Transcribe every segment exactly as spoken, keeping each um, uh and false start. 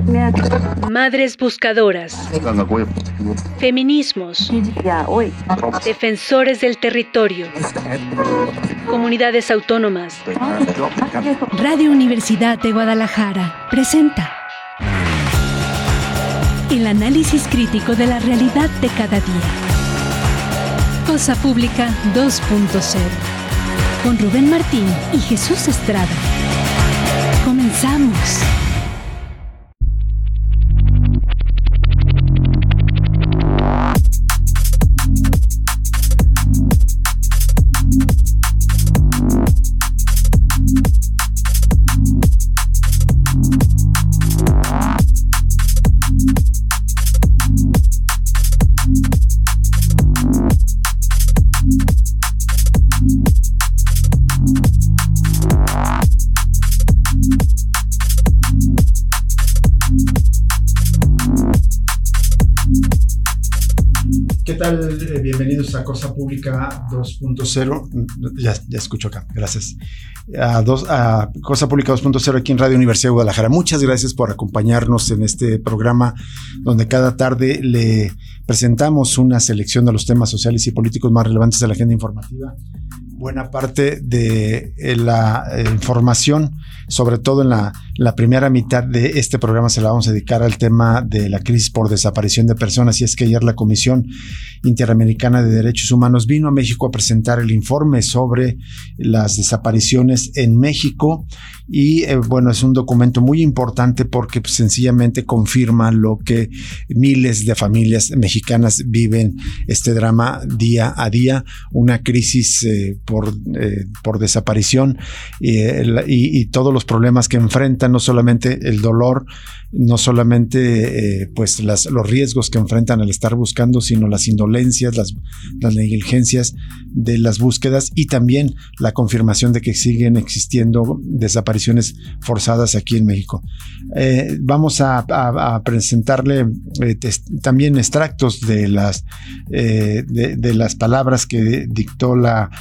Madres buscadoras. Feminismos. Defensores del territorio. Comunidades autónomas. Radio Universidad de Guadalajara presenta el análisis crítico de la realidad de cada día. Cosa Pública dos punto cero. Con Rubén Martín y Jesús Estrada. Comenzamos. ¿Qué tal? Eh, bienvenidos a Cosa Pública dos punto cero. Ya, ya escucho acá, gracias. A, dos, a Cosa Pública dos punto cero aquí en Radio Universidad de Guadalajara. Muchas gracias por acompañarnos en este programa donde cada tarde le presentamos una selección de los temas sociales y políticos más relevantes de la agenda informativa. Buena parte de la eh, información, sobre todo en la, la primera mitad de este programa, se la vamos a dedicar al tema de la crisis por desaparición de personas. Y es que ayer la Comisión Interamericana de Derechos Humanos vino a México a presentar el informe sobre las desapariciones en México. Y eh, bueno, es un documento muy importante porque pues, sencillamente confirma lo que miles de familias mexicanas viven, este drama día a día, una crisis eh, por, eh, por desaparición eh, el, y, y todos los problemas que enfrentan, no solamente el dolor, no solamente eh, pues las, los riesgos que enfrentan al estar buscando, sino las indolencias, las, las negligencias de las búsquedas y también la confirmación de que siguen existiendo desapariciones forzadas aquí en México. Eh, vamos a, a, a presentarle eh, test, también extractos de las, eh, de, de las palabras que dictó la,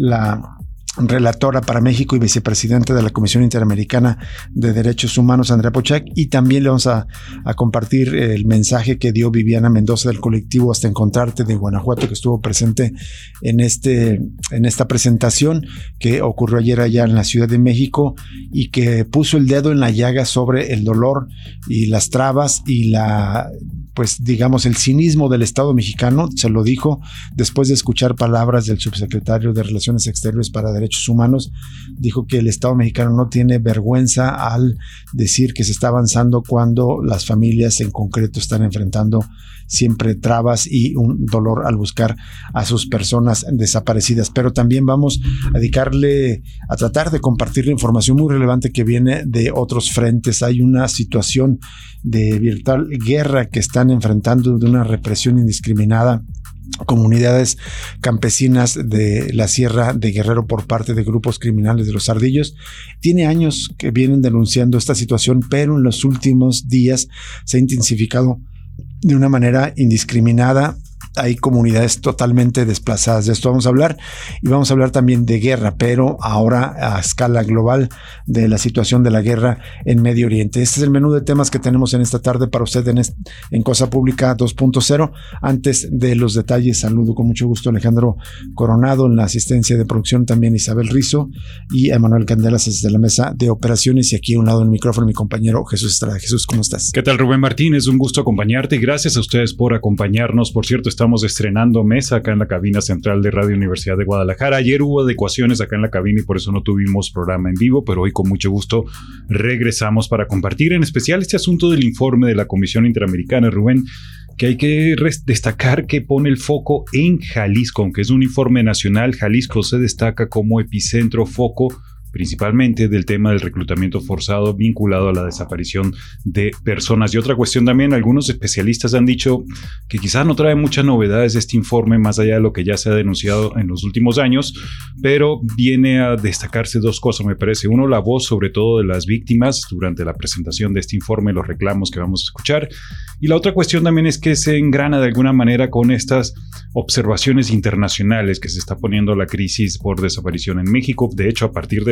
la relatora para México y vicepresidenta de la Comisión Interamericana de Derechos Humanos, Andrea Pochac, y también le vamos a, a compartir el mensaje que dio Viviana Mendoza del colectivo Hasta Encontrarte de Guanajuato, que estuvo presente en, este, en esta presentación que ocurrió ayer allá en la Ciudad de México y que puso el dedo en la llaga sobre el dolor y las trabas y la, pues digamos, el cinismo del Estado mexicano. Se lo dijo después de escuchar palabras del subsecretario de Relaciones Exteriores para Derechos Humanos. Dijo que el Estado mexicano no tiene vergüenza al decir que se está avanzando cuando las familias en concreto están enfrentando siempre trabas y un dolor al buscar a sus personas desaparecidas. Pero también vamos a dedicarle a tratar de compartir la información muy relevante que viene de otros frentes. Hay una situación de virtual guerra que están enfrentando, de una represión indiscriminada comunidades campesinas de la Sierra de Guerrero por parte de grupos criminales de los Ardillos. Tiene años que vienen denunciando esta situación, pero en los últimos días se ha intensificado de una manera indiscriminada. Hay comunidades totalmente desplazadas. De esto vamos a hablar y vamos a hablar también de guerra, pero ahora a escala global, de la situación de la guerra en Medio Oriente. Este es el menú de temas que tenemos en esta tarde para usted en, este, en Cosa Pública dos punto cero. Antes de los detalles, saludo con mucho gusto a Alejandro Coronado en la asistencia de producción, también Isabel Rizo y a Emanuel Candelas desde la mesa de operaciones, y aquí a un lado del micrófono mi compañero Jesús Estrada. Jesús, ¿cómo estás? ¿Qué tal, Rubén Martín? Es un gusto acompañarte y gracias a ustedes por acompañarnos. Por cierto, estamos estrenando mesa acá en la cabina central de Radio Universidad de Guadalajara. Ayer hubo adecuaciones acá en la cabina y por eso no tuvimos programa en vivo, pero hoy con mucho gusto regresamos para compartir en especial este asunto del informe de la Comisión Interamericana, Rubén, que hay que destacar que pone el foco en Jalisco, aunque es un informe nacional. Jalisco se destaca como epicentro, foco principalmente del tema del reclutamiento forzado vinculado a la desaparición de personas. Y otra cuestión también, algunos especialistas han dicho que quizás no trae muchas novedades este informe, más allá de lo que ya se ha denunciado en los últimos años, pero viene a destacarse dos cosas, me parece. Uno, la voz sobre todo de las víctimas durante la presentación de este informe, los reclamos que vamos a escuchar. Y la otra cuestión también es que se engrana de alguna manera con estas observaciones internacionales que se está poniendo la crisis por desaparición en México. De hecho, a partir de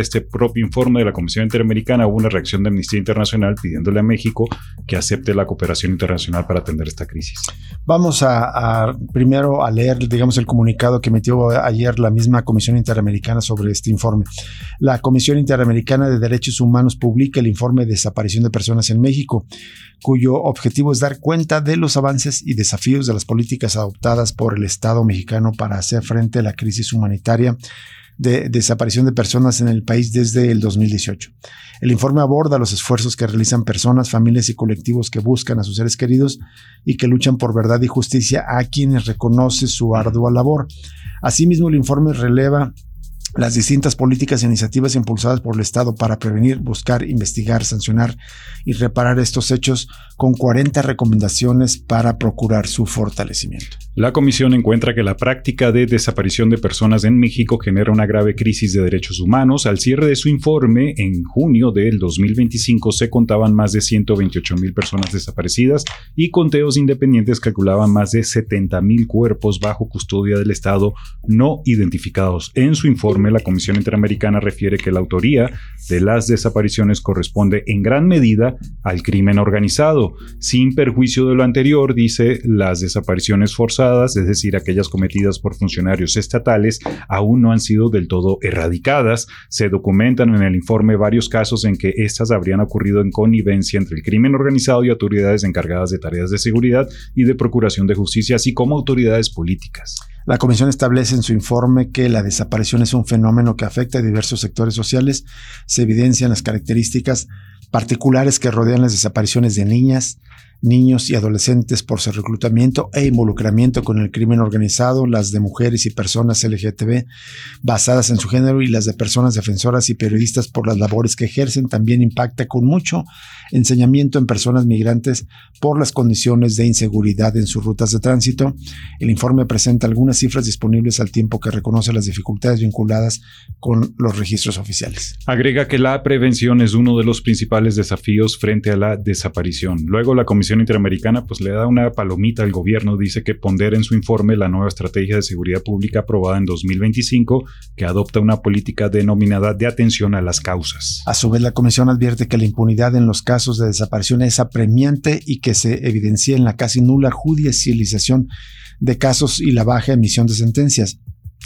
este propio informe de la Comisión Interamericana hubo una reacción de Amnistía Internacional pidiéndole a México que acepte la cooperación internacional para atender esta crisis. Vamos a, a primero a leer, digamos, el comunicado que emitió ayer la misma Comisión Interamericana sobre este informe. La Comisión Interamericana de Derechos Humanos publica el informe de desaparición de personas en México, cuyo objetivo es dar cuenta de los avances y desafíos de las políticas adoptadas por el Estado mexicano para hacer frente a la crisis humanitaria de desaparición de personas en el país desde el dos mil dieciocho. El informe aborda los esfuerzos que realizan personas, familias y colectivos que buscan a sus seres queridos y que luchan por verdad y justicia, a quienes reconoce su ardua labor. Asimismo, el informe releva las distintas políticas e iniciativas impulsadas por el Estado para prevenir, buscar, investigar, sancionar y reparar estos hechos, con cuarenta recomendaciones para procurar su fortalecimiento. La comisión encuentra que la práctica de desaparición de personas en México genera una grave crisis de derechos humanos. Al cierre de su informe, en junio del dos mil veinticinco, se contaban más de ciento veintiocho mil personas desaparecidas y conteos independientes calculaban más de setenta mil cuerpos bajo custodia del Estado no identificados. En su informe, la Comisión Interamericana refiere que la autoría de las desapariciones corresponde en gran medida al crimen organizado. Sin perjuicio de lo anterior, dice, las desapariciones forzadas, es decir, aquellas cometidas por funcionarios estatales, aún no han sido del todo erradicadas. Se documentan en el informe varios casos en que estas habrían ocurrido en connivencia entre el crimen organizado y autoridades encargadas de tareas de seguridad y de procuración de justicia, así como autoridades políticas. La Comisión establece en su informe que la desaparición es un fenómeno que afecta a diversos sectores sociales. Se evidencian las características particulares que rodean las desapariciones de niñas, niños y adolescentes por su reclutamiento e involucramiento con el crimen organizado, las de mujeres y personas L G B T basadas en su género y las de personas defensoras y periodistas por las labores que ejercen. También impacta con mucho ensañamiento en personas migrantes por las condiciones de inseguridad en sus rutas de tránsito. El informe presenta algunas cifras disponibles al tiempo que reconoce las dificultades vinculadas con los registros oficiales. Agrega que la prevención es uno de los principales desafíos frente a la desaparición. Luego, la Comisión Interamericana pues le da una palomita al gobierno, dice que pondera en su informe la nueva estrategia de seguridad pública aprobada en dos mil veinticinco, que adopta una política denominada de atención a las causas. A su vez, la comisión advierte que la impunidad en los casos de desaparición es apremiante y que se evidencia en la casi nula judicialización de casos y la baja emisión de sentencias.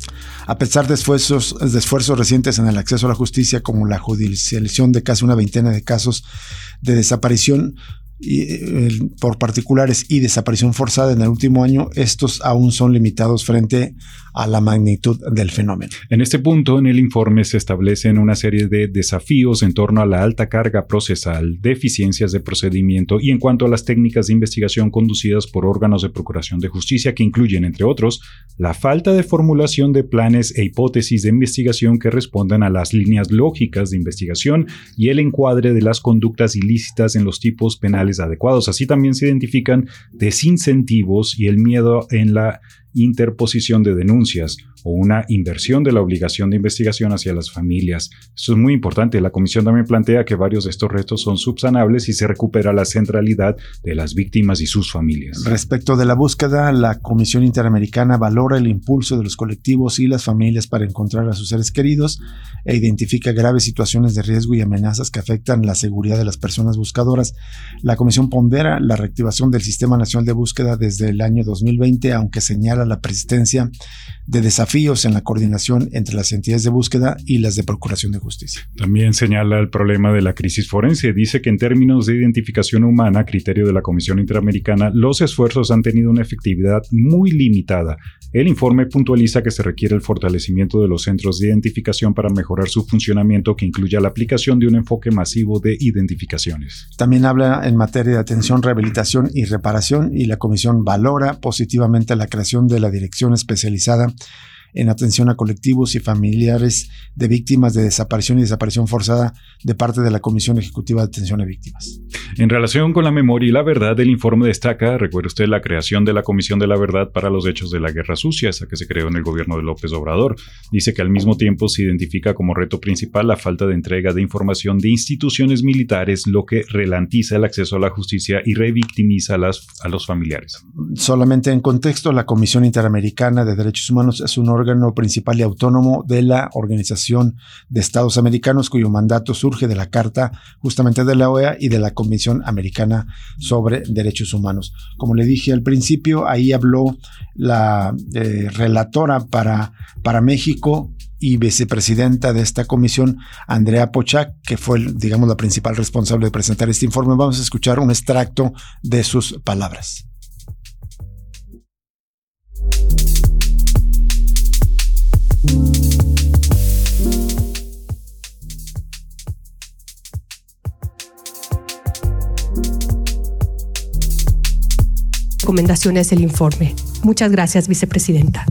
A pesar de esfuerzos, de esfuerzos recientes en el acceso a la justicia, como la judicialización de casi una veintena de casos de desaparición Y, eh, por particulares y desaparición forzada en el último año, estos aún son limitados frente a la magnitud del fenómeno. En este punto, en el informe se establecen una serie de desafíos en torno a la alta carga procesal, deficiencias de procedimiento y en cuanto a las técnicas de investigación conducidas por órganos de procuración de justicia, que incluyen, entre otros, la falta de formulación de planes e hipótesis de investigación que respondan a las líneas lógicas de investigación y el encuadre de las conductas ilícitas en los tipos penales adecuados. Así también se identifican desincentivos y el miedo en la interposición de denuncias o una inversión de la obligación de investigación hacia las familias. Esto es muy importante. La comisión también plantea que varios de estos retos son subsanables y se recupera la centralidad de las víctimas y sus familias. Respecto de la búsqueda, la Comisión Interamericana valora el impulso de los colectivos y las familias para encontrar a sus seres queridos e identifica graves situaciones de riesgo y amenazas que afectan la seguridad de las personas buscadoras. La comisión pondera la reactivación del Sistema Nacional de Búsqueda desde el año dos mil veinte, aunque señala la persistencia de desafíos en la coordinación entre las entidades de búsqueda y las de procuración de justicia. También señala el problema de la crisis forense. Dice que en términos de identificación humana, a criterio de la Comisión Interamericana, los esfuerzos han tenido una efectividad muy limitada. El informe puntualiza que se requiere el fortalecimiento de los centros de identificación para mejorar su funcionamiento, que incluya la aplicación de un enfoque masivo de identificaciones. También habla en materia de atención, rehabilitación y reparación, y la comisión valora positivamente la creación de la Dirección Especializada en Atención a Colectivos y Familiares de Víctimas de Desaparición y Desaparición Forzada de parte de la Comisión Ejecutiva de Atención a Víctimas. En relación con la memoria y la verdad, el informe destaca, recuerde usted, la creación de la Comisión de la Verdad para los Hechos de la Guerra Sucia, esa que se creó en el gobierno de López Obrador. Dice que al mismo tiempo se identifica como reto principal la falta de entrega de información de instituciones militares, lo que ralentiza el acceso a la justicia y revictimiza a, las, a los familiares. Solamente en contexto, la Comisión Interamericana de Derechos Humanos es un órgano órgano principal y autónomo de la Organización de Estados Americanos, cuyo mandato surge de la Carta justamente de la O E A y de la Convención Americana sobre Derechos Humanos. Como le dije al principio, ahí habló la eh, relatora para, para México y vicepresidenta de esta comisión, Andrea Pochac, que fue, digamos, la principal responsable de presentar este informe. Vamos a escuchar un extracto de sus palabras. Recomendaciones del informe. Muchas gracias, vicepresidenta.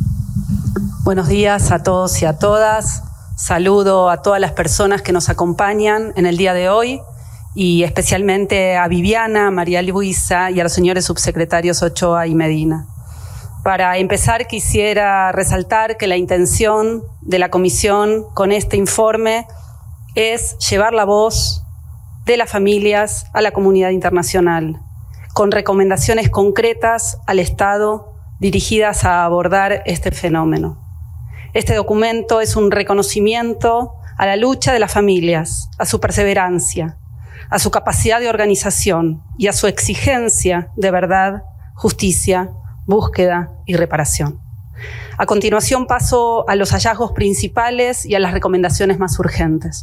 Buenos días a todos y a todas. Saludo a todas las personas que nos acompañan en el día de hoy y especialmente a Viviana, María Luisa y a los señores subsecretarios Ochoa y Medina. Para empezar, quisiera resaltar que la intención de la Comisión con este informe es llevar la voz de las familias a la comunidad internacional, con recomendaciones concretas al Estado dirigidas a abordar este fenómeno. Este documento es un reconocimiento a la lucha de las familias, a su perseverancia, a su capacidad de organización y a su exigencia de verdad, justicia, búsqueda y reparación. A continuación paso a los hallazgos principales y a las recomendaciones más urgentes.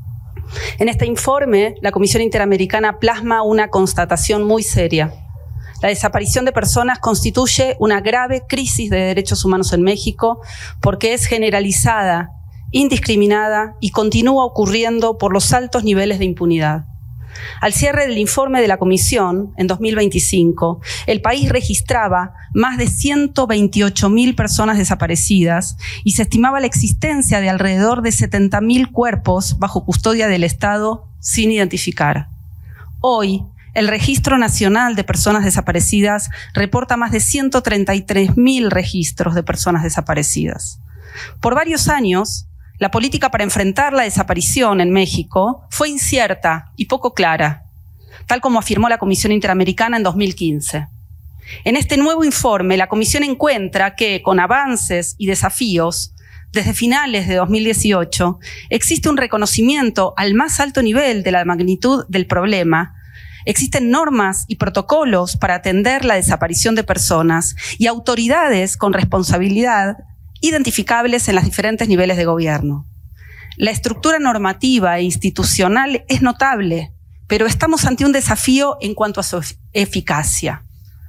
En este informe, la Comisión Interamericana plasma una constatación muy seria. La desaparición de personas constituye una grave crisis de derechos humanos en México porque es generalizada, indiscriminada y continúa ocurriendo por los altos niveles de impunidad. Al cierre del informe de la Comisión, en dos mil veinticinco, el país registraba más de ciento veintiocho mil personas desaparecidas y se estimaba la existencia de alrededor de setenta mil cuerpos bajo custodia del Estado sin identificar. Hoy, el Registro Nacional de Personas Desaparecidas reporta más de ciento treinta y tres mil registros de personas desaparecidas. Por varios años, la política para enfrentar la desaparición en México fue incierta y poco clara, tal como afirmó la Comisión Interamericana en dos mil quince. En este nuevo informe, la Comisión encuentra que, con avances y desafíos, desde finales de dos mil dieciocho, existe un reconocimiento al más alto nivel de la magnitud del problema. Existen normas y protocolos para atender la desaparición de personas y autoridades con responsabilidad identificables en los diferentes niveles de gobierno. La estructura normativa e institucional es notable, pero estamos ante un desafío en cuanto a su eficacia.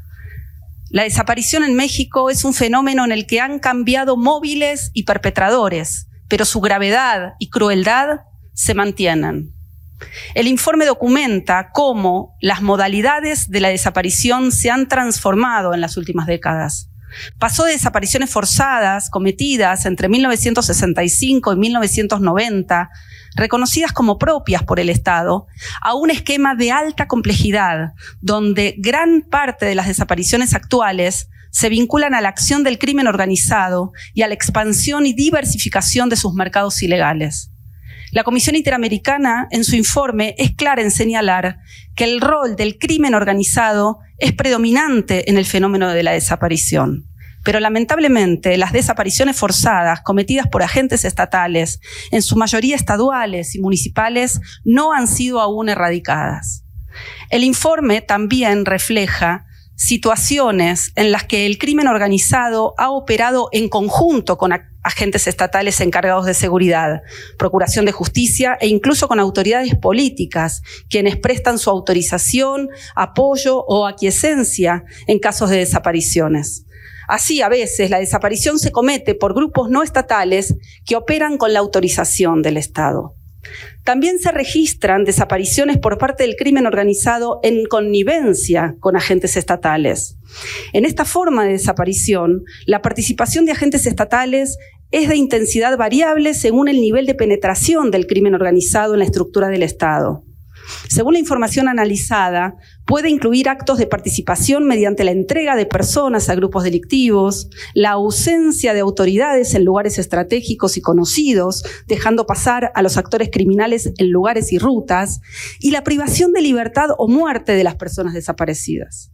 La desaparición en México es un fenómeno en el que han cambiado móviles y perpetradores, pero su gravedad y crueldad se mantienen. El informe documenta cómo las modalidades de la desaparición se han transformado en las últimas décadas. Pasó de desapariciones forzadas cometidas entre mil novecientos sesenta y cinco y mil novecientos noventa, reconocidas como propias por el Estado, a un esquema de alta complejidad, donde gran parte de las desapariciones actuales se vinculan a la acción del crimen organizado y a la expansión y diversificación de sus mercados ilegales. La Comisión Interamericana, en su informe, es clara en señalar que el rol del crimen organizado es predominante en el fenómeno de la desaparición. Pero lamentablemente, las desapariciones forzadas cometidas por agentes estatales, en su mayoría estaduales y municipales, no han sido aún erradicadas. El informe también refleja situaciones en las que el crimen organizado ha operado en conjunto con agentes estatales encargados de seguridad, procuración de justicia e incluso con autoridades políticas, quienes prestan su autorización, apoyo o aquiescencia en casos de desapariciones. Así, a veces, la desaparición se comete por grupos no estatales que operan con la autorización del Estado. También se registran desapariciones por parte del crimen organizado en connivencia con agentes estatales. En esta forma de desaparición, la participación de agentes estatales es de intensidad variable según el nivel de penetración del crimen organizado en la estructura del Estado. Según la información analizada, puede incluir actos de participación mediante la entrega de personas a grupos delictivos, la ausencia de autoridades en lugares estratégicos y conocidos, dejando pasar a los actores criminales en lugares y rutas, y la privación de libertad o muerte de las personas desaparecidas.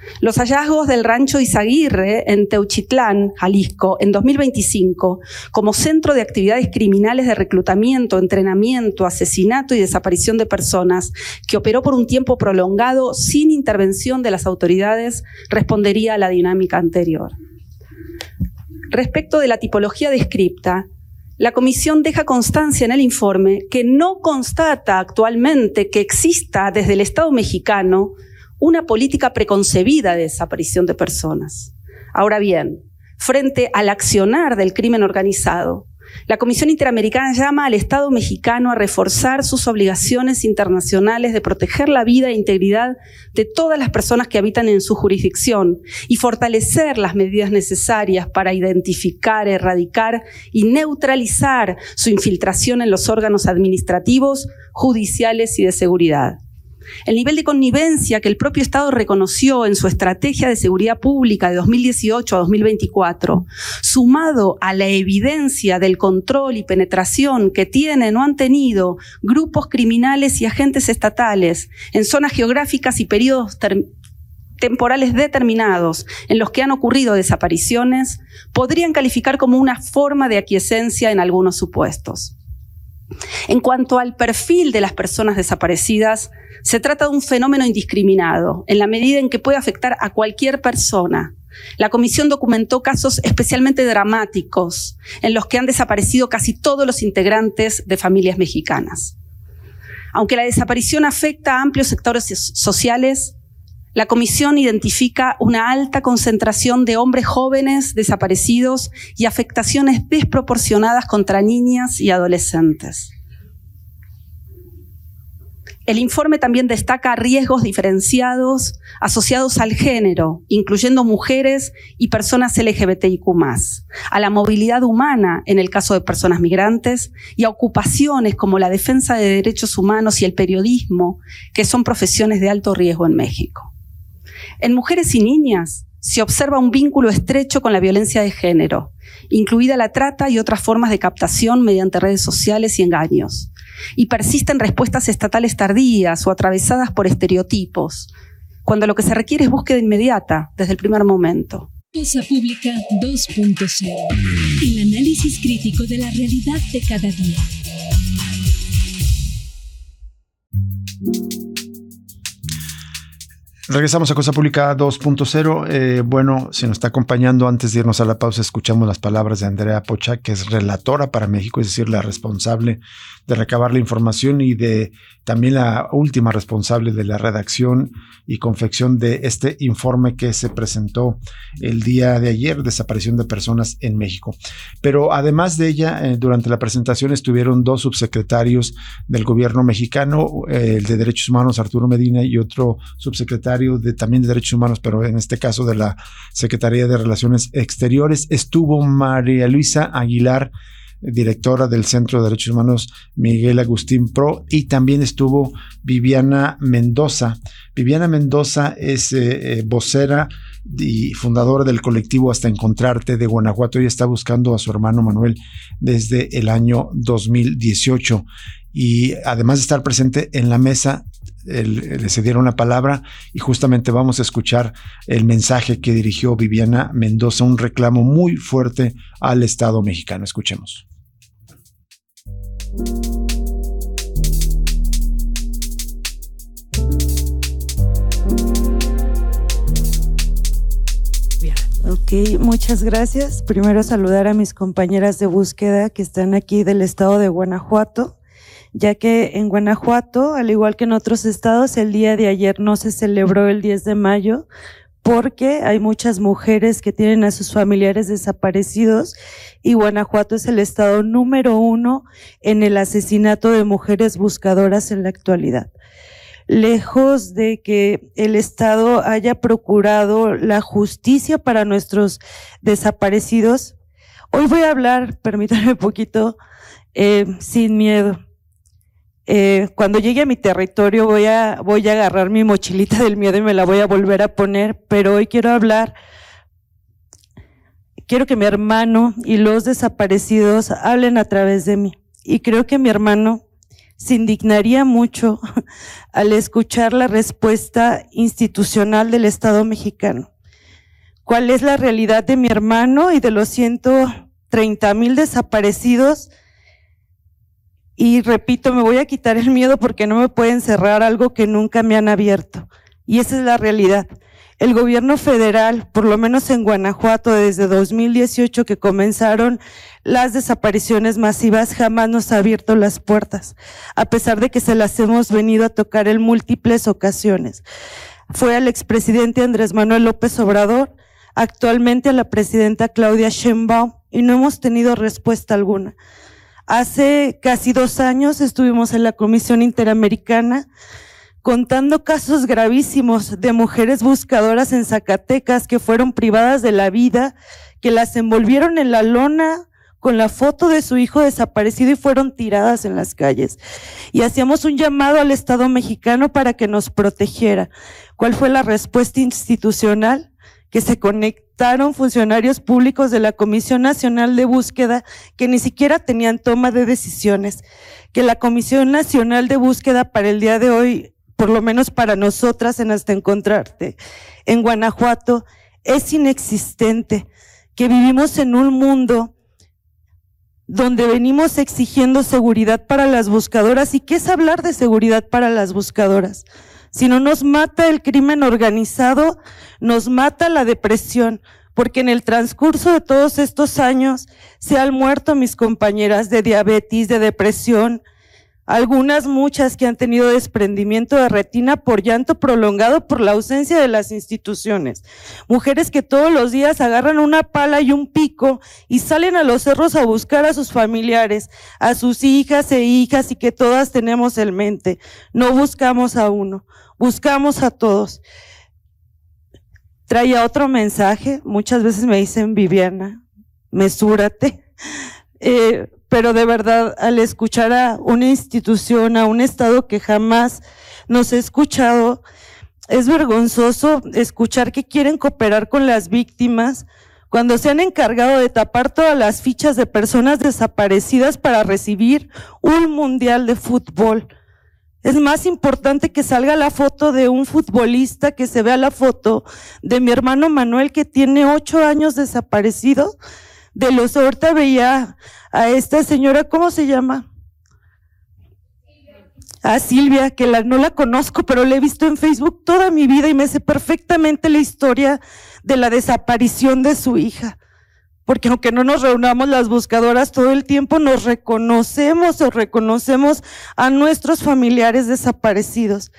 Los hallazgos del rancho Izaguirre en Teuchitlán, Jalisco, en dos mil veinticinco, como centro de actividades criminales de reclutamiento, entrenamiento, asesinato y desaparición de personas, que operó por un tiempo prolongado sin intervención de las autoridades, respondería a la dinámica anterior. Respecto de la tipología descripta, la Comisión deja constancia en el informe que no constata actualmente que exista desde el Estado mexicano una política preconcebida de desaparición de personas. Ahora bien, frente al accionar del crimen organizado, la Comisión Interamericana llama al Estado mexicano a reforzar sus obligaciones internacionales de proteger la vida e integridad de todas las personas que habitan en su jurisdicción y fortalecer las medidas necesarias para identificar, erradicar y neutralizar su infiltración en los órganos administrativos, judiciales y de seguridad. El nivel de connivencia que el propio Estado reconoció en su Estrategia de Seguridad Pública de dos mil dieciocho a dos mil veinticuatro, sumado a la evidencia del control y penetración que tienen o han tenido grupos criminales y agentes estatales en zonas geográficas y periodos temporales determinados en los que han ocurrido desapariciones, podrían calificar como una forma de aquiescencia en algunos supuestos. En cuanto al perfil de las personas desaparecidas, se trata de un fenómeno indiscriminado, en la medida en que puede afectar a cualquier persona. La Comisión documentó casos especialmente dramáticos, en los que han desaparecido casi todos los integrantes de familias mexicanas. Aunque la desaparición afecta a amplios sectores sociales, la Comisión identifica una alta concentración de hombres jóvenes desaparecidos y afectaciones desproporcionadas contra niñas y adolescentes. El informe también destaca riesgos diferenciados asociados al género, incluyendo mujeres y personas L G B T I Q más, a la movilidad humana en el caso de personas migrantes y a ocupaciones como la defensa de derechos humanos y el periodismo, que son profesiones de alto riesgo en México. En mujeres y niñas se observa un vínculo estrecho con la violencia de género, incluida la trata y otras formas de captación mediante redes sociales y engaños, y persisten respuestas estatales tardías o atravesadas por estereotipos, cuando lo que se requiere es búsqueda inmediata desde el primer momento. Cosa Pública dos punto cero. El análisis crítico de la realidad de cada día. Regresamos a Cosa Pública dos punto cero. Eh, bueno, si nos está acompañando, antes de irnos a la pausa, escuchamos las palabras de Andrea Pocha, que es relatora para México, es decir, la responsable de recabar la información y de también la última responsable de la redacción y confección de este informe que se presentó el día de ayer, desaparición de personas en México. Pero además de ella, eh, durante la presentación estuvieron dos subsecretarios del gobierno mexicano, eh, el de Derechos Humanos, Arturo Medina, y otro subsecretario de, también de Derechos Humanos, pero en este caso de la Secretaría de Relaciones Exteriores. Estuvo María Luisa Aguilar, directora del Centro de Derechos Humanos Miguel Agustín Pro, y también estuvo Viviana Mendoza. Viviana Mendoza es eh, vocera y fundadora del colectivo Hasta Encontrarte de Guanajuato. Ella está buscando a su hermano Manuel desde el año dos mil dieciocho, y además de estar presente en la mesa, el, le cedieron la palabra y justamente vamos a escuchar el mensaje que dirigió Viviana Mendoza, un reclamo muy fuerte al Estado mexicano. Escuchemos. Ok, muchas gracias. Primero saludar a mis compañeras de búsqueda que están aquí del estado de Guanajuato, ya que en Guanajuato, al igual que en otros estados, el día de ayer no se celebró el diez de mayo porque hay muchas mujeres que tienen a sus familiares desaparecidos y Guanajuato es el estado número uno en el asesinato de mujeres buscadoras en la actualidad. Lejos de que el Estado haya procurado la justicia para nuestros desaparecidos, hoy voy a hablar, permítanme un poquito, eh, sin miedo. Eh, cuando llegue a mi territorio voy a, voy a agarrar mi mochilita del miedo y me la voy a volver a poner, pero hoy quiero hablar, quiero que mi hermano y los desaparecidos hablen a través de mí. Y creo que mi hermano se indignaría mucho al escuchar la respuesta institucional del Estado mexicano. ¿Cuál es la realidad de mi hermano y de los ciento treinta mil desaparecidos? Y repito, me voy a quitar el miedo porque no me pueden cerrar algo que nunca me han abierto. Y esa es la realidad. El gobierno federal, por lo menos en Guanajuato, desde dos mil dieciocho que comenzaron las desapariciones masivas, jamás nos ha abierto las puertas, a pesar de que se las hemos venido a tocar en múltiples ocasiones. Fue al expresidente Andrés Manuel López Obrador, actualmente a la presidenta Claudia Sheinbaum, y no hemos tenido respuesta alguna. Hace casi dos años estuvimos en la Comisión Interamericana contando casos gravísimos de mujeres buscadoras en Zacatecas que fueron privadas de la vida, que las envolvieron en la lona con la foto de su hijo desaparecido y fueron tiradas en las calles. Y hacíamos un llamado al Estado mexicano para que nos protegiera. ¿Cuál fue la respuesta institucional? Que se conectaron funcionarios públicos de la Comisión Nacional de Búsqueda que ni siquiera tenían toma de decisiones, que la Comisión Nacional de Búsqueda para el día de hoy, por lo menos para nosotras en Hasta Encontrarte, en Guanajuato, es inexistente, que vivimos en un mundo donde venimos exigiendo seguridad para las buscadoras. ¿Y qué es hablar de seguridad para las buscadoras? Si no nos mata el crimen organizado, nos mata la depresión, porque en el transcurso de todos estos años se han muerto mis compañeras de diabetes, de depresión, algunas muchas que han tenido desprendimiento de retina por llanto prolongado por la ausencia de las instituciones. Mujeres que todos los días agarran una pala y un pico y salen a los cerros a buscar a sus familiares, a sus hijas e hijas, y que todas tenemos en mente. No buscamos a uno, buscamos a todos. Traía otro mensaje, muchas veces me dicen, Viviana, mesúrate. Eh, pero de verdad, al escuchar a una institución, a un Estado que jamás nos ha escuchado, es vergonzoso escuchar que quieren cooperar con las víctimas cuando se han encargado de tapar todas las fichas de personas desaparecidas para recibir un mundial de fútbol. Es más importante que salga la foto de un futbolista, que se vea la foto de mi hermano Manuel, que tiene ocho años desaparecido. De los, ahorita veía a esta señora, ¿cómo se llama? A Silvia, que la, no la conozco, pero la he visto en Facebook toda mi vida y me sé perfectamente la historia de la desaparición de su hija. Porque aunque no nos reunamos las buscadoras todo el tiempo, nos reconocemos o reconocemos a nuestros familiares desaparecidos.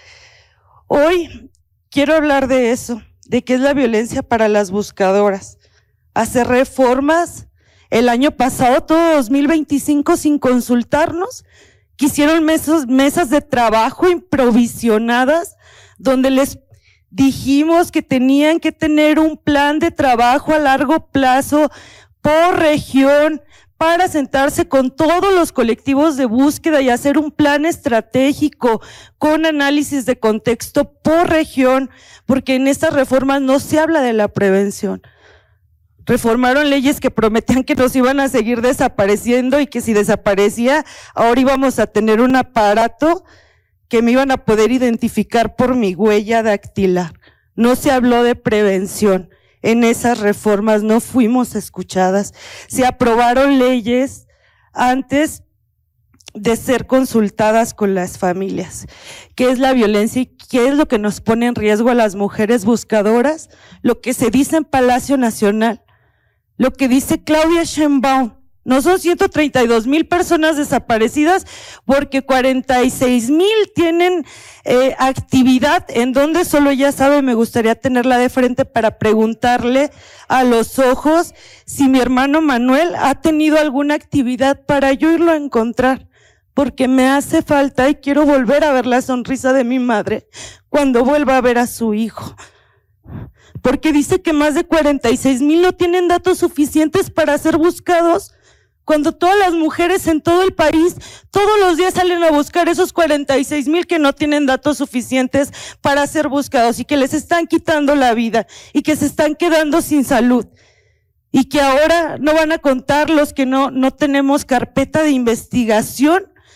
Hoy quiero hablar de eso, de qué es la violencia para las buscadoras. Hacer reformas. El año pasado, todo dos mil veinticinco, sin consultarnos, quisieron mesas, mesas de trabajo improvisionadas, donde les dijimos que tenían que tener un plan de trabajo a largo plazo por región, para sentarse con todos los colectivos de búsqueda y hacer un plan estratégico con análisis de contexto por región, porque en estas reformas no se habla de la prevención. Reformaron leyes que prometían que nos iban a seguir desapareciendo y que si desaparecía, ahora íbamos a tener un aparato que me iban a poder identificar por mi huella dactilar. No se habló de prevención. En esas reformas no fuimos escuchadas. Se aprobaron leyes antes de ser consultadas con las familias. ¿Qué es la violencia y qué es lo que nos pone en riesgo a las mujeres buscadoras? Lo que se dice en Palacio Nacional. Lo que dice Claudia Sheinbaum, no son ciento treinta y dos mil personas desaparecidas porque cuarenta y seis mil tienen eh, actividad en donde solo ella sabe. Me gustaría tenerla de frente para preguntarle a los ojos si mi hermano Manuel ha tenido alguna actividad para yo irlo a encontrar, porque me hace falta y quiero volver a ver la sonrisa de mi madre cuando vuelva a ver a su hijo. Porque dice que más de cuarenta y seis mil no tienen datos suficientes para ser buscados, cuando todas las mujeres en todo el país todos los días salen a buscar esos cuarenta y seis mil que no tienen datos suficientes para ser buscados y que les están quitando la vida y que se están quedando sin salud y que ahora no van a contar los que no, no tenemos carpeta de investigación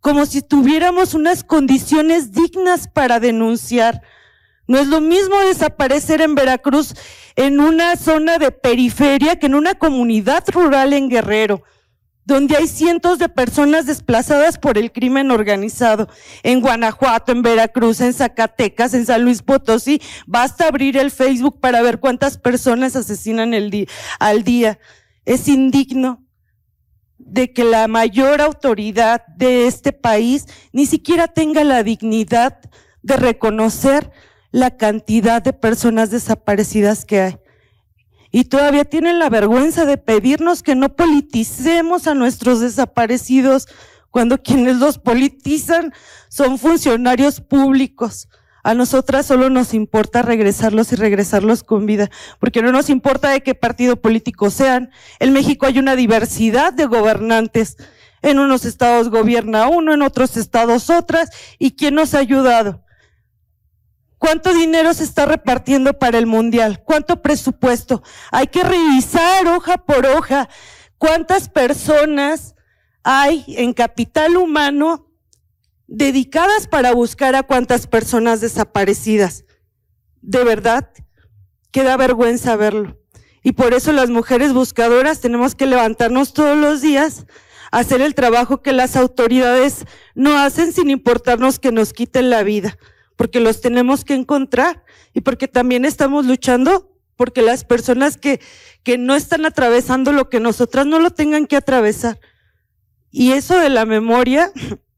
como si tuviéramos unas condiciones dignas para denunciar. No es lo mismo desaparecer en Veracruz, en una zona de periferia, que en una comunidad rural en Guerrero, donde hay cientos de personas desplazadas por el crimen organizado, en Guanajuato, en Veracruz, en Zacatecas, en San Luis Potosí. Basta abrir el Facebook para ver cuántas personas asesinan el día, al día. Es indigno de que la mayor autoridad de este país ni siquiera tenga la dignidad de reconocer la cantidad de personas desaparecidas que hay. Y todavía tienen la vergüenza de pedirnos que no politicemos a nuestros desaparecidos, cuando quienes los politizan son funcionarios públicos. A nosotras solo nos importa regresarlos y regresarlos con vida, porque no nos importa de qué partido político sean. En México hay una diversidad de gobernantes. En unos estados gobierna uno, en otros estados otras. ¿Y quién nos ha ayudado? ¿Cuánto dinero se está repartiendo para el mundial? ¿Cuánto presupuesto? Hay que revisar hoja por hoja cuántas personas hay en capital humano dedicadas para buscar a cuántas personas desaparecidas. De verdad, que da vergüenza verlo. Y por eso las mujeres buscadoras tenemos que levantarnos todos los días, hacer el trabajo que las autoridades no hacen, sin importarnos que nos quiten la vida, porque los tenemos que encontrar y porque también estamos luchando porque las personas que, que no están atravesando lo que nosotras no lo tengan que atravesar. Y eso de la memoria,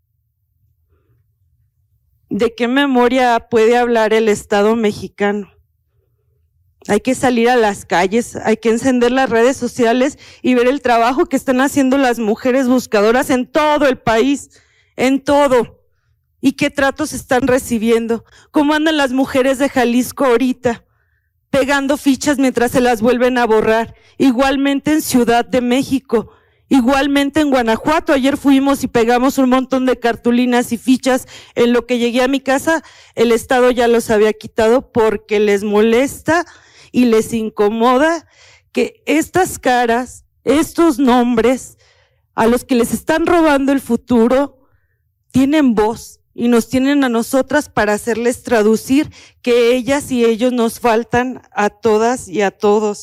¿de qué memoria puede hablar el Estado mexicano? Hay que salir a las calles, hay que encender las redes sociales y ver el trabajo que están haciendo las mujeres buscadoras en todo el país, en todo. ¿Y qué tratos están recibiendo? ¿Cómo andan las mujeres de Jalisco ahorita? Pegando fichas mientras se las vuelven a borrar. Igualmente en Ciudad de México, igualmente en Guanajuato. Ayer fuimos y pegamos un montón de cartulinas y fichas. En lo que llegué a mi casa, el Estado ya los había quitado porque les molesta y les incomoda que estas caras, estos nombres, a los que les están robando el futuro, tienen voz. Y nos tienen a nosotras para hacerles traducir que ellas y ellos nos faltan a todas y a todos.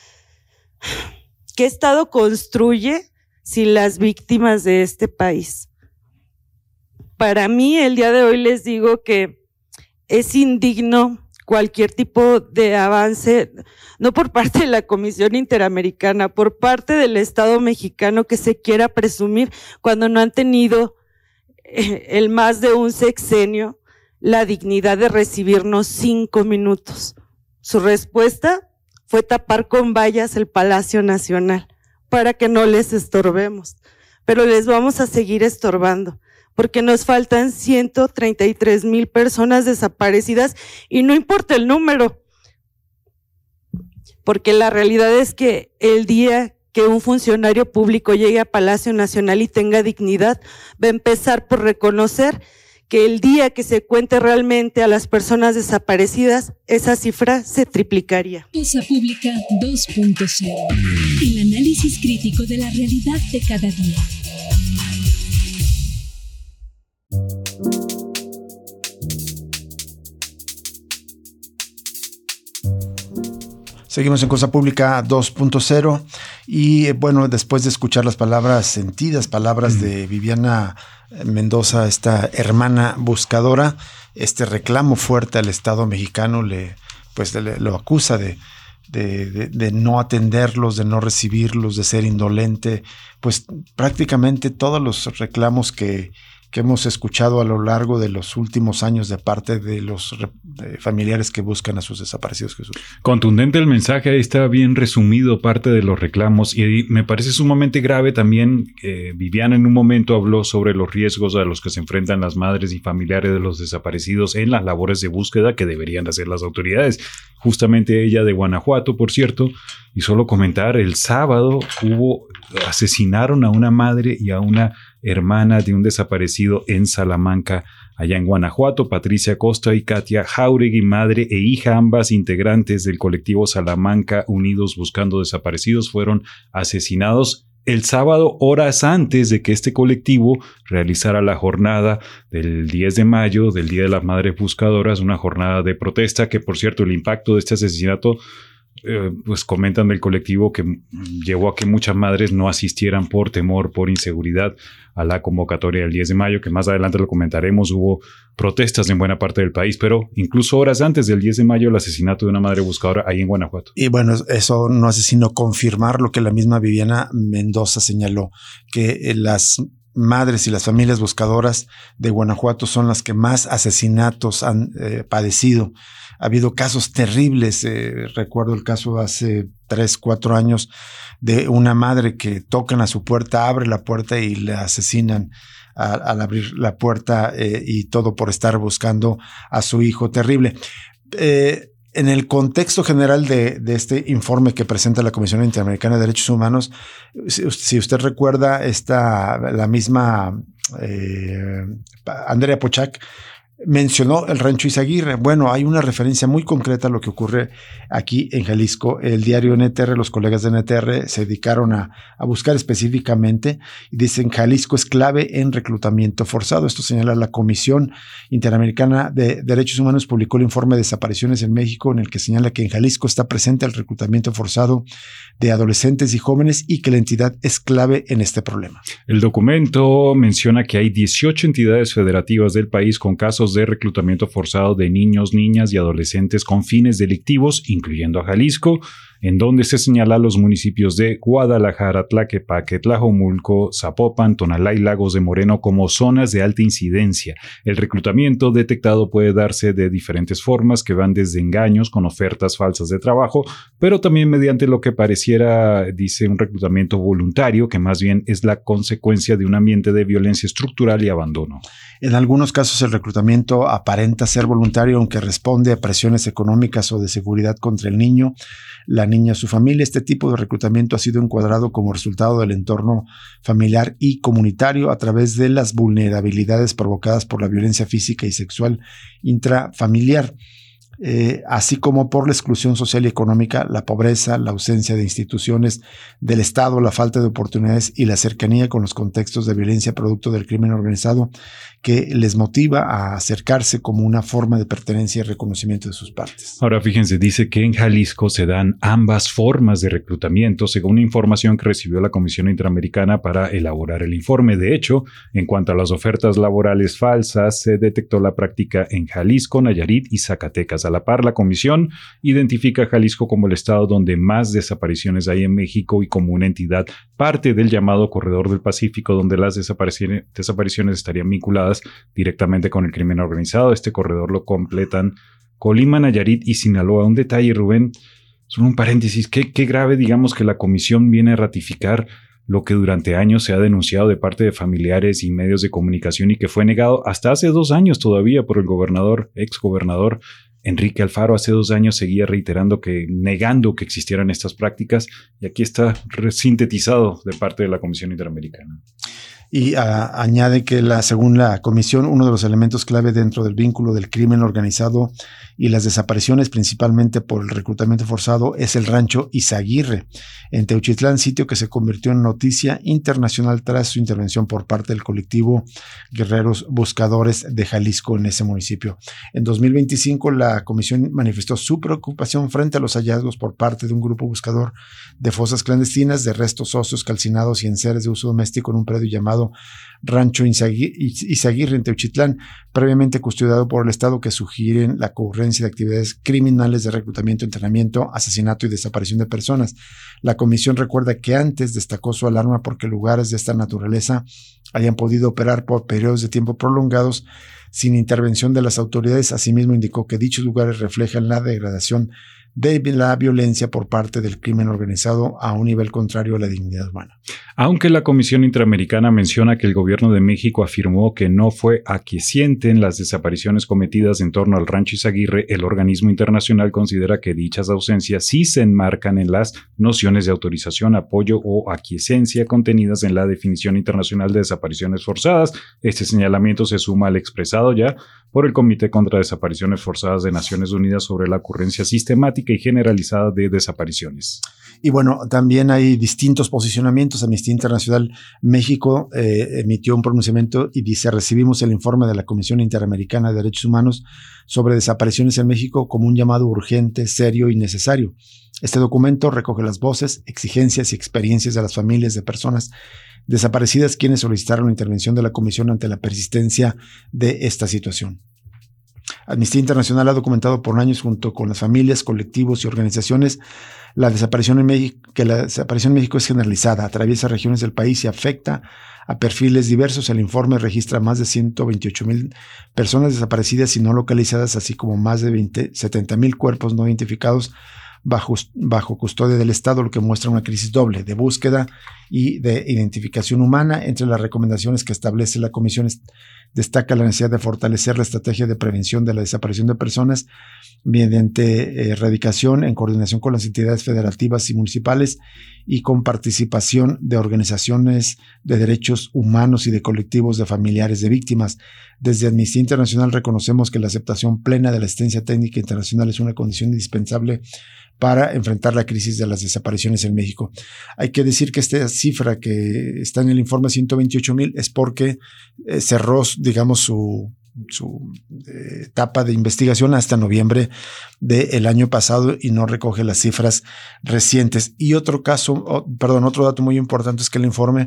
¿Qué Estado construye sin las víctimas de este país? Para mí, el día de hoy les digo que es indigno cualquier tipo de avance, no por parte de la Comisión Interamericana, por parte del Estado mexicano, que se quiera presumir cuando no han tenido el más de un sexenio la dignidad de recibirnos cinco minutos. Su respuesta fue tapar con vallas el Palacio Nacional para que no les estorbemos, pero les vamos a seguir estorbando porque nos faltan ciento treinta y tres mil personas desaparecidas y no importa el número, porque la realidad es que el día que un funcionario público llegue a Palacio Nacional y tenga dignidad, va a empezar por reconocer que el día que se cuente realmente a las personas desaparecidas, esa cifra se triplicaría. Cosa Pública dos punto cero. El análisis crítico de la realidad de cada día. Seguimos en Cosa Pública dos punto cero y bueno, después de escuchar las palabras sentidas, palabras de Viviana Mendoza, esta hermana buscadora, este reclamo fuerte al Estado mexicano, le pues le, lo acusa de, de, de, de no atenderlos, de no recibirlos, de ser indolente, pues prácticamente todos los reclamos que que hemos escuchado a lo largo de los últimos años de parte de los de familiares que buscan a sus desaparecidos, Jesús. Contundente el mensaje, ahí está bien resumido parte de los reclamos y me parece sumamente grave también. Eh, Viviana en un momento habló sobre los riesgos a los que se enfrentan las madres y familiares de los desaparecidos en las labores de búsqueda que deberían hacer las autoridades. Justamente ella de Guanajuato, por cierto, y solo comentar, el sábado hubo, asesinaron a una madre y a una hermana de un desaparecido en Salamanca, allá en Guanajuato. Patricia Costa y Katia Jauregui, madre e hija, ambas integrantes del colectivo Salamanca Unidos Buscando Desaparecidos, fueron asesinados el sábado, horas antes de que este colectivo realizara la jornada del diez de mayo, del Día de las Madres Buscadoras, una jornada de protesta que, por cierto, el impacto de este asesinato, eh, pues comentan del colectivo que llevó a que muchas madres no asistieran por temor, por inseguridad a la convocatoria del diez de mayo, que más adelante lo comentaremos. Hubo protestas en buena parte del país, pero incluso horas antes del diez de mayo, el asesinato de una madre buscadora ahí en Guanajuato. Y bueno, eso no hace sino confirmar lo que la misma Viviana Mendoza señaló, que las madres y las familias buscadoras de Guanajuato son las que más asesinatos han eh, padecido. Ha habido casos terribles. Eh, recuerdo el caso de hace tres, cuatro años de una madre que tocan a su puerta, abre la puerta y le asesinan a, al abrir la puerta eh, y todo por estar buscando a su hijo. Terrible. Eh, En el contexto general de, de este informe que presenta la Comisión Interamericana de Derechos Humanos, si, si usted recuerda, esta, la misma eh, Andrea Pochac mencionó el Rancho Izaguirre. Bueno, hay una referencia muy concreta a lo que ocurre aquí en Jalisco. El diario N T R, los colegas de N T R se dedicaron a, a buscar específicamente y dicen: Jalisco es clave en reclutamiento forzado. Esto señala la Comisión Interamericana de Derechos Humanos. Publicó el informe de Desapariciones en México, en el que señala que en Jalisco está presente el reclutamiento forzado de adolescentes y jóvenes y que la entidad es clave en este problema. El documento menciona que hay dieciocho entidades federativas del país con casos de reclutamiento forzado de niños, niñas y adolescentes con fines delictivos, incluyendo a Jalisco, en donde se señala los municipios de Guadalajara, Tlaquepaque, Tlajomulco, Zapopan, Tonalá y Lagos de Moreno como zonas de alta incidencia. El reclutamiento detectado puede darse de diferentes formas, que van desde engaños con ofertas falsas de trabajo, pero también mediante lo que pareciera, dice, un reclutamiento voluntario, que más bien es la consecuencia de un ambiente de violencia estructural y abandono. En algunos casos el reclutamiento aparenta ser voluntario, aunque responde a presiones económicas o de seguridad contra el niño, la niña o su familia. Este tipo de reclutamiento ha sido encuadrado como resultado del entorno familiar y comunitario a través de las vulnerabilidades provocadas por la violencia física y sexual intrafamiliar. Eh, así como por la exclusión social y económica, la pobreza, la ausencia de instituciones del Estado, la falta de oportunidades y la cercanía con los contextos de violencia producto del crimen organizado, que les motiva a acercarse como una forma de pertenencia y reconocimiento de sus partes. Ahora fíjense, dice que en Jalisco se dan ambas formas de reclutamiento, según información que recibió la Comisión Interamericana para elaborar el informe. De hecho, en cuanto a las ofertas laborales falsas, se detectó la práctica en Jalisco, Nayarit y Zacatecas. A la par, la comisión identifica a Jalisco como el estado donde más desapariciones hay en México y como una entidad parte del llamado Corredor del Pacífico, donde las desapariciones, desapariciones estarían vinculadas directamente con el crimen organizado. Este corredor lo completan Colima, Nayarit y Sinaloa. Un detalle, Rubén, solo un paréntesis, qué, qué grave, digamos, que la comisión viene a ratificar lo que durante años se ha denunciado de parte de familiares y medios de comunicación y que fue negado hasta hace dos años todavía por el gobernador, exgobernador Enrique Alfaro. Hace dos años seguía reiterando que, negando que existieran estas prácticas, y aquí está sintetizado de parte de la Comisión Interamericana. Y a, añade que la, según la comisión, uno de los elementos clave dentro del vínculo del crimen organizado y las desapariciones, principalmente por el reclutamiento forzado, es el Rancho Izaguirre en Teuchitlán, sitio que se convirtió en noticia internacional tras su intervención por parte del colectivo Guerreros Buscadores de Jalisco en ese municipio. En dos mil veinticinco, la comisión manifestó su preocupación frente a los hallazgos por parte de un grupo buscador de fosas clandestinas, de restos óseos calcinados y enseres de uso doméstico en un predio llamado Rancho Izaguirre en Teuchitlán, previamente custodiado por el Estado, que sugieren la ocurrencia de actividades criminales de reclutamiento, entrenamiento, asesinato y desaparición de personas. La comisión recuerda que antes destacó su alarma porque lugares de esta naturaleza hayan podido operar por periodos de tiempo prolongados sin intervención de las autoridades. Asimismo, indicó que dichos lugares reflejan la degradación de la violencia por parte del crimen organizado a un nivel contrario a la dignidad humana. Aunque la Comisión Interamericana menciona que el gobierno de México afirmó que no fue aquiesciente en las desapariciones cometidas en torno al Rancho Izaguirre, el organismo internacional considera que dichas ausencias sí se enmarcan en las nociones de autorización, apoyo o aquiescencia contenidas en la definición internacional de desapariciones forzadas. Este señalamiento se suma al expresado ya por el Comité contra Desapariciones Forzadas de Naciones Unidas sobre la ocurrencia sistemática sistemática y generalizada de desapariciones. Y bueno, también hay distintos posicionamientos. Amnistía Internacional México eh, emitió un pronunciamiento y dice: recibimos el informe de la Comisión Interamericana de Derechos Humanos sobre desapariciones en México como un llamado urgente, serio y necesario. Este documento recoge las voces, exigencias y experiencias de las familias de personas desaparecidas quienes solicitaron la intervención de la Comisión ante la persistencia de esta situación. Amnistía Internacional ha documentado por años junto con las familias, colectivos y organizaciones la desaparición en México, que la desaparición en México es generalizada, atraviesa regiones del país y afecta a perfiles diversos. El informe registra más de ciento veintiocho mil personas desaparecidas y no localizadas, así como más de setenta mil cuerpos no identificados bajo, bajo custodia del Estado, lo que muestra una crisis doble de búsqueda y de identificación humana. Entre las recomendaciones que establece la Comisión destaca la necesidad de fortalecer la estrategia de prevención de la desaparición de personas mediante erradicación en coordinación con las entidades federativas y municipales y con participación de organizaciones de derechos humanos y de colectivos de familiares de víctimas. Desde Amnistía Internacional reconocemos que la aceptación plena de la asistencia técnica internacional es una condición indispensable para enfrentar la crisis de las desapariciones en México. Hay que decir que esta cifra que está en el informe ciento veintiocho mil es porque eh, cerró, digamos, su, su eh, etapa de investigación hasta noviembre del año pasado y no recoge las cifras recientes. Y otro caso, oh, perdón, otro dato muy importante es que el informe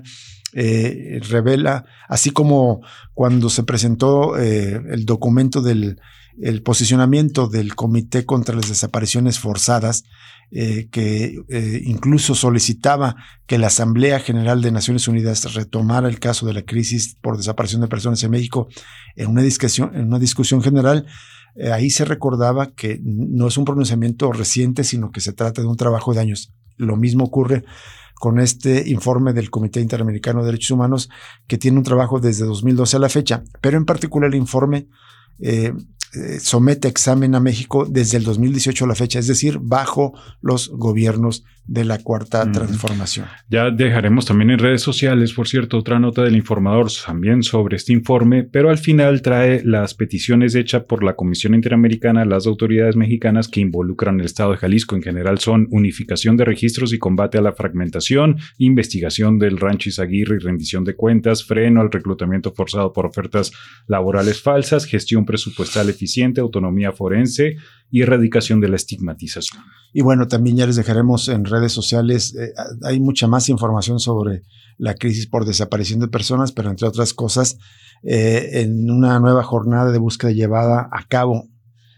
eh, revela, así como cuando se presentó eh, el documento del el posicionamiento del Comité contra las Desapariciones Forzadas, eh, que eh, incluso solicitaba que la Asamblea General de Naciones Unidas retomara el caso de la crisis por desaparición de personas en México en una discusión, en una discusión general. Eh, ahí se recordaba que no es un pronunciamiento reciente, sino que se trata de un trabajo de años. Lo mismo ocurre con este informe del Comité Interamericano de Derechos Humanos, que tiene un trabajo desde dos mil doce a la fecha, pero en particular el informe eh, Eh, somete a examen a México desde el dos mil dieciocho a la fecha, es decir, bajo los gobiernos de la Cuarta mm. Transformación. Ya dejaremos también en redes sociales, por cierto, otra nota del Informador también sobre este informe, pero al final trae las peticiones hechas por la Comisión Interamericana a las autoridades mexicanas que involucran el Estado de Jalisco. En general son unificación de registros y combate a la fragmentación, investigación del Rancho Izaguirre y rendición de cuentas, freno al reclutamiento forzado por ofertas laborales falsas, gestión presupuestal eficiente, autonomía forense y erradicación de la estigmatización. Y bueno, también ya les dejaremos en redes sociales, eh, hay mucha más información sobre la crisis por desaparición de personas, pero entre otras cosas, eh, en una nueva jornada de búsqueda llevada a cabo,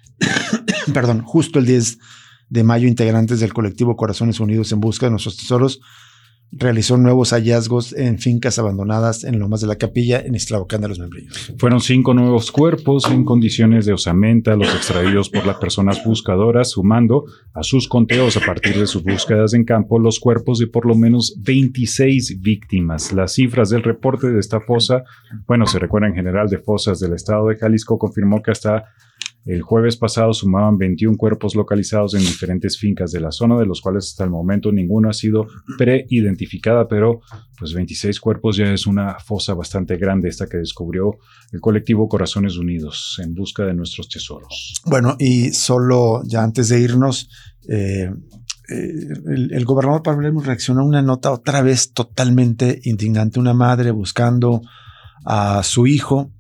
perdón, justo el diez de mayo, integrantes del colectivo Corazones Unidos en Busca de Nuestros Tesoros realizó nuevos hallazgos en fincas abandonadas en Lomas de la Capilla, en Ixtlahuacán de los Membrillos. Fueron cinco nuevos cuerpos en condiciones de osamenta, los extraídos por las personas buscadoras, sumando a sus conteos a partir de sus búsquedas en campo los cuerpos de por lo menos veintiséis víctimas. Las cifras del reporte de esta fosa, bueno, se recuerda en general de fosas del estado de Jalisco, confirmó que hasta el jueves pasado sumaban veintiún cuerpos localizados en diferentes fincas de la zona, de los cuales hasta el momento ninguno ha sido preidentificada, pero pues veintiséis cuerpos ya es una fosa bastante grande, esta que descubrió el colectivo Corazones Unidos en busca de nuestros tesoros. Bueno, y solo ya antes de irnos, eh, eh, el, el gobernador Pablo Lemus reaccionó a una nota otra vez totalmente indignante, una madre buscando a su hijo,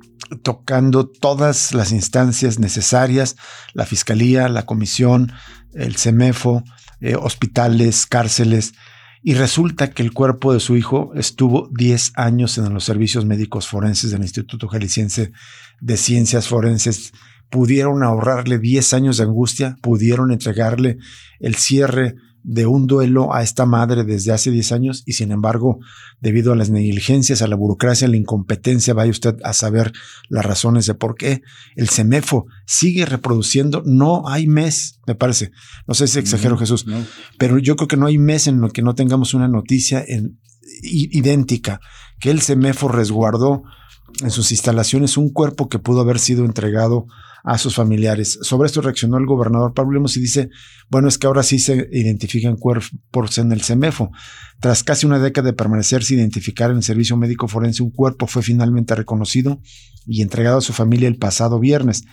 tocando todas las instancias necesarias, la Fiscalía, la Comisión, el CEMEFO, eh, hospitales, cárceles, y resulta que el cuerpo de su hijo estuvo diez años en los servicios médicos forenses del Instituto Jalisciense de Ciencias Forenses. Pudieron ahorrarle diez años de angustia, pudieron entregarle el cierre de un duelo a esta madre desde hace diez años y sin embargo, debido a las negligencias, a la burocracia, a la incompetencia, vaya usted a saber las razones de por qué el CEMEFO sigue reproduciendo. No hay mes, me parece, no sé si exagero, no, Jesús, no. Pero yo creo que no hay mes en lo que no tengamos una noticia en, idéntica, que el CEMEFO resguardó en sus instalaciones un cuerpo que pudo haber sido entregado a sus familiares. Sobre esto reaccionó el gobernador Pablo Lemus y dice, bueno, es que ahora sí se identifican cuerpos en el CEMEFO. Tras casi una década de permanecer sin identificar en el servicio médico forense, un cuerpo fue finalmente reconocido y entregado a su familia el pasado viernes.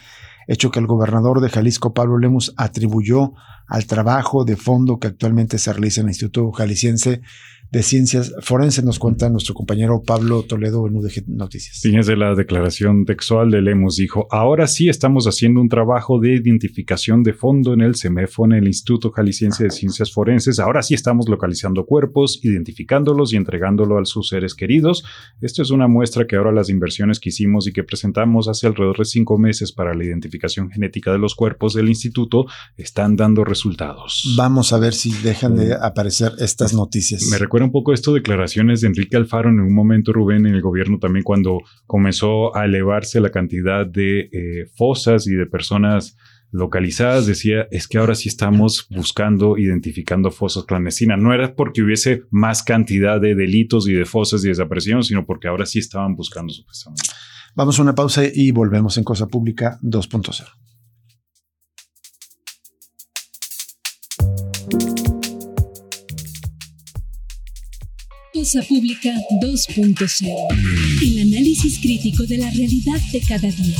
hecho que el gobernador de Jalisco, Pablo Lemus, atribuyó al trabajo de fondo que actualmente se realiza en el Instituto Jalisciense de Ciencias Forenses. Nos cuenta nuestro compañero Pablo Toledo en U D G Noticias. Fíjense la declaración textual de Lemus. Dijo: ahora sí estamos haciendo un trabajo de identificación de fondo en el CEMEFO, en el Instituto Jalisciense de Ciencias Forenses. Ahora sí estamos localizando cuerpos, identificándolos y entregándolo a sus seres queridos. Esto es una muestra que ahora las inversiones que hicimos y que presentamos hace alrededor de cinco meses para la identificación genética de los cuerpos del instituto están dando resultados. Vamos a ver si dejan de aparecer estas noticias. Me recuerda un poco esto, declaraciones de Enrique Alfaro en un momento, Rubén, en el gobierno también, cuando comenzó a elevarse la cantidad de eh, fosas y de personas localizadas. Decía, es que ahora sí estamos buscando, identificando fosas clandestinas. No era porque hubiese más cantidad de delitos y de fosas y desapariciones, sino porque ahora sí estaban buscando supuestamente. Vamos a una pausa y volvemos en Cosa Pública dos punto cero. Cosa Pública dos punto cero. El análisis crítico de la realidad de cada día.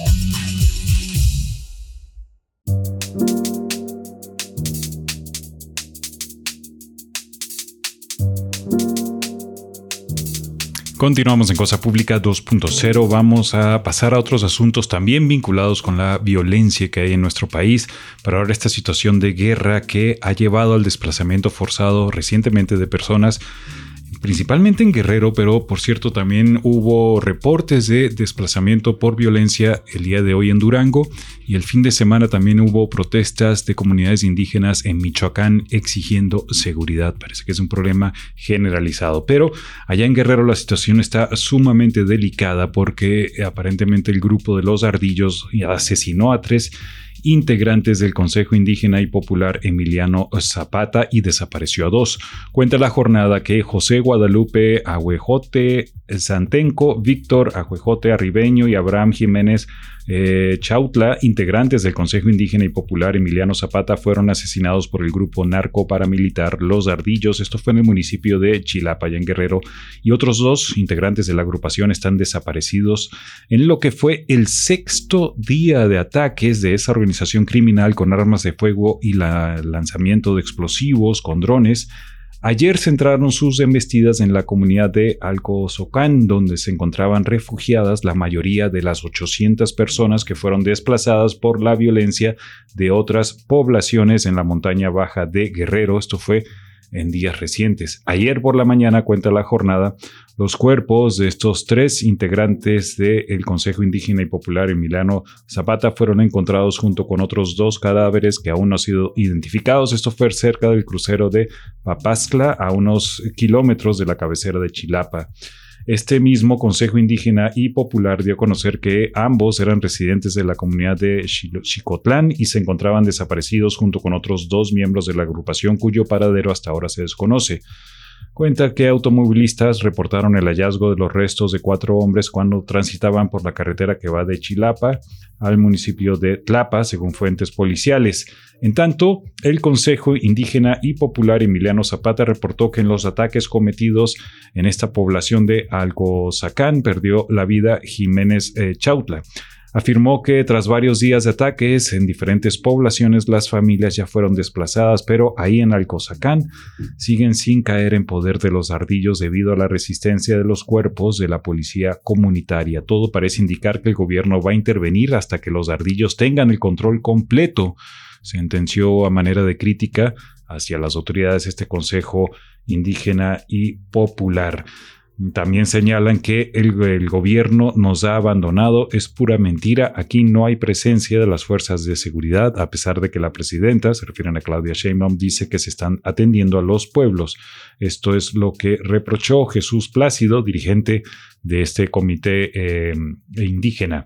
Continuamos en Cosa Pública dos punto cero. Vamos a pasar a otros asuntos también vinculados con la violencia que hay en nuestro país, para ahora esta situación de guerra que ha llevado al desplazamiento forzado recientemente de personas, principalmente en Guerrero, pero por cierto también hubo reportes de desplazamiento por violencia el día de hoy en Durango, y el fin de semana también hubo protestas de comunidades indígenas en Michoacán exigiendo seguridad. Parece que es un problema generalizado, pero allá en Guerrero la situación está sumamente delicada porque aparentemente el grupo de los Ardillos asesinó a tres integrantes del Consejo Indígena y Popular Emiliano Zapata y desapareció a dos. Cuenta la jornada que José Guadalupe Ahuejote Santenco, Víctor Ahuejote Arribeño y Abraham Jiménez eh, Chautla, integrantes del Consejo Indígena y Popular Emiliano Zapata, fueron asesinados por el grupo narco paramilitar Los Ardillos. Esto fue en el municipio de Chilapa, allá en Guerrero, y otros dos integrantes de la agrupación están desaparecidos en lo que fue el sexto día de ataques de esa organización criminal con armas de fuego y la lanzamiento de explosivos con drones. Ayer centraron sus embestidas en la comunidad de Alcozocán, donde se encontraban refugiadas la mayoría de las ochocientas personas que fueron desplazadas por la violencia de otras poblaciones en la montaña baja de Guerrero. Esto fue en días recientes. Ayer por la mañana, cuenta la jornada, los cuerpos de estos tres integrantes del Consejo Indígena y Popular Emiliano Zapata fueron encontrados junto con otros dos cadáveres que aún no han sido identificados. Esto fue cerca del crucero de Papascla, a unos kilómetros de la cabecera de Chilapa. Este mismo Consejo Indígena y Popular dio a conocer que ambos eran residentes de la comunidad de Xicotlán y se encontraban desaparecidos junto con otros dos miembros de la agrupación cuyo paradero hasta ahora se desconoce. Cuenta que automovilistas reportaron el hallazgo de los restos de cuatro hombres cuando transitaban por la carretera que va de Chilapa al municipio de Tlapa, según fuentes policiales. En tanto, el Consejo Indígena y Popular Emiliano Zapata reportó que en los ataques cometidos en esta población de Alcozacán perdió la vida Jiménez eh, Chautla. Afirmó que tras varios días de ataques en diferentes poblaciones, las familias ya fueron desplazadas, pero ahí en Alcozacán siguen sin caer en poder de los ardillos debido a la resistencia de los cuerpos de la policía comunitaria. Todo parece indicar que el gobierno va a intervenir hasta que los ardillos tengan el control completo. Sentenció a manera de crítica hacia las autoridades este Consejo Indígena y Popular. También señalan que el, el gobierno nos ha abandonado. Es pura mentira. Aquí no hay presencia de las fuerzas de seguridad, a pesar de que la presidenta, se refieren a Claudia Sheinbaum, dice que se están atendiendo a los pueblos. Esto es lo que reprochó Jesús Plácido, dirigente de este comité eh, indígena.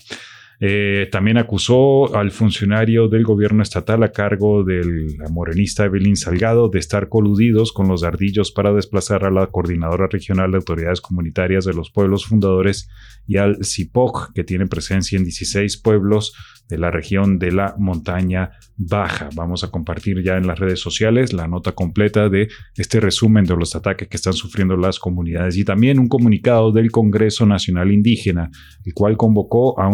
Eh, también acusó al funcionario del gobierno estatal a cargo de la morenista Evelyn Salgado de estar coludidos con los ardillos para desplazar a la Coordinadora Regional de Autoridades Comunitarias de los Pueblos Fundadores y al C I P O C, que tiene presencia en dieciséis pueblos de la región de la Montaña Baja. Vamos a compartir ya en las redes sociales la nota completa de este resumen de los ataques que están sufriendo las comunidades y también un comunicado del Congreso Nacional Indígena, el cual convocó a una acción global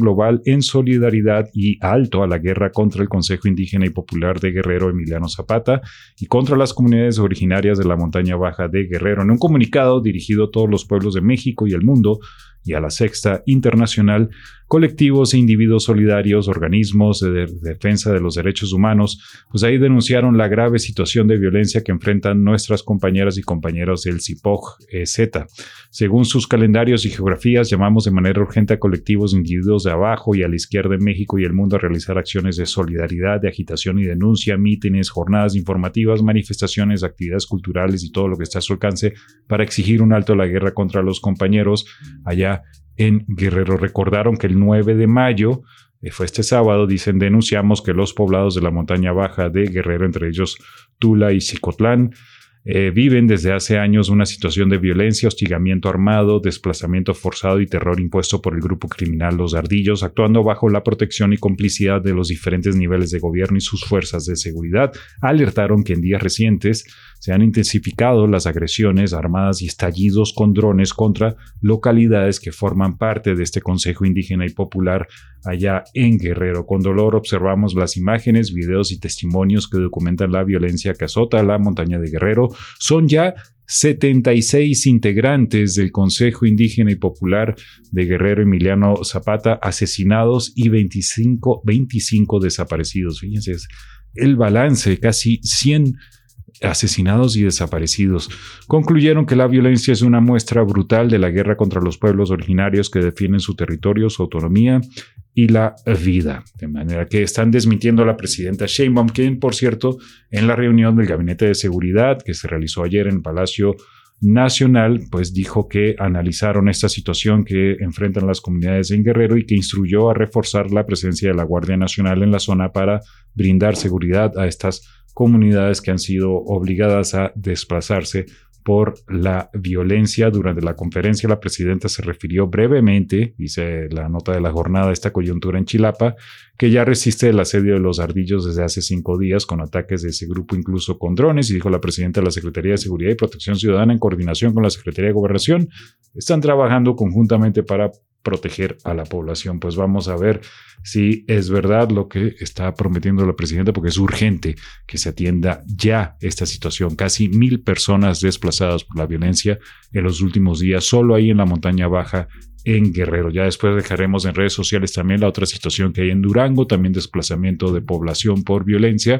global en solidaridad y alto a la guerra contra el Consejo Indígena y Popular de Guerrero Emiliano Zapata y contra las comunidades originarias de la montaña baja de Guerrero. En un comunicado dirigido a todos los pueblos de México y el mundo y a la Sexta Internacional, colectivos e individuos solidarios, organismos de, de defensa de los derechos humanos, pues ahí denunciaron la grave situación de violencia que enfrentan nuestras compañeras y compañeros del CIPOG-Z. Según sus calendarios y geografías, llamamos de manera urgente a colectivos e individuos de abajo y a la izquierda en México y el mundo a realizar acciones de solidaridad, de agitación y denuncia, mítines, jornadas informativas, manifestaciones, actividades culturales y todo lo que está a su alcance para exigir un alto a la guerra contra los compañeros allá en Guerrero. Recordaron que el nueve de mayo, eh, fue este sábado, dicen, denunciamos que los poblados de la montaña baja de Guerrero, entre ellos Tula y Cicotlán, eh, viven desde hace años una situación de violencia, hostigamiento armado, desplazamiento forzado y terror impuesto por el grupo criminal Los Ardillos, actuando bajo la protección y complicidad de los diferentes niveles de gobierno y sus fuerzas de seguridad. Alertaron que en días recientes se han intensificado las agresiones armadas y estallidos con drones contra localidades que forman parte de este Consejo Indígena y Popular allá en Guerrero. Con dolor observamos las imágenes, videos y testimonios que documentan la violencia que azota la montaña de Guerrero. Son ya setenta y seis integrantes del Consejo Indígena y Popular de Guerrero Emiliano Zapata asesinados y veinticinco, veinticinco desaparecidos. Fíjense, es el balance, casi cien asesinados y desaparecidos. Concluyeron que la violencia es una muestra brutal de la guerra contra los pueblos originarios que defienden su territorio, su autonomía y la vida. De manera que están desmintiendo a la presidenta Sheinbaum, quien, por cierto, en la reunión del Gabinete de Seguridad que se realizó ayer en el Palacio Nacional, pues dijo que analizaron esta situación que enfrentan las comunidades en Guerrero y que instruyó a reforzar la presencia de la Guardia Nacional en la zona para brindar seguridad a estas comunidades que han sido obligadas a desplazarse por la violencia. Durante la conferencia, la presidenta se refirió brevemente, dice la nota de la jornada, a esta coyuntura en Chilapa, que ya resiste el asedio de los ardillos desde hace cinco días con ataques de ese grupo, incluso con drones, y dijo la presidenta de la Secretaría de Seguridad y Protección Ciudadana, en coordinación con la Secretaría de Gobernación, están trabajando conjuntamente para proteger a la población. Pues vamos a ver si es verdad lo que está prometiendo la presidenta, porque es urgente que se atienda ya esta situación. Casi mil personas desplazadas por la violencia en los últimos días, solo ahí en la montaña baja en Guerrero. Ya después dejaremos en redes sociales también la otra situación que hay en Durango, también desplazamiento de población por violencia.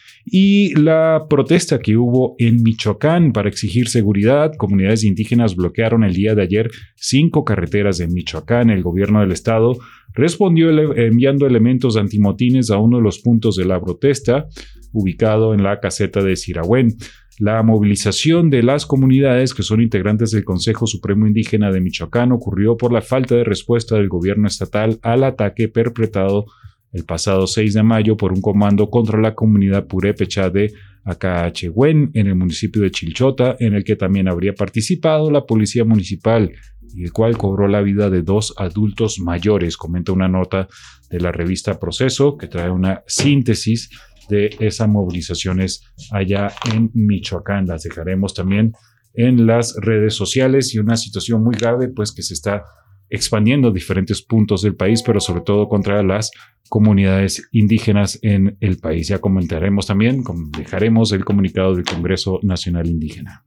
Y la protesta que hubo en Michoacán para exigir seguridad. Comunidades indígenas bloquearon el día de ayer cinco carreteras de Michoacán. El gobierno del estado respondió ele- enviando elementos antimotines a uno de los puntos de la protesta, ubicado en la caseta de Sirahuén. La movilización de las comunidades que son integrantes del Consejo Supremo Indígena de Michoacán ocurrió por la falta de respuesta del gobierno estatal al ataque perpetrado el pasado seis de mayo por un comando contra la comunidad purépecha de Acachehuén en el municipio de Chilchota, en el que también habría participado la policía municipal, y el cual cobró la vida de dos adultos mayores. Comenta una nota de la revista Proceso que trae una síntesis de esas movilizaciones allá en Michoacán. Las dejaremos también en las redes sociales, y una situación muy grave pues que se está expandiendo a diferentes puntos del país, pero sobre todo contra las comunidades indígenas en el país. Ya comentaremos también, dejaremos el comunicado del Congreso Nacional Indígena.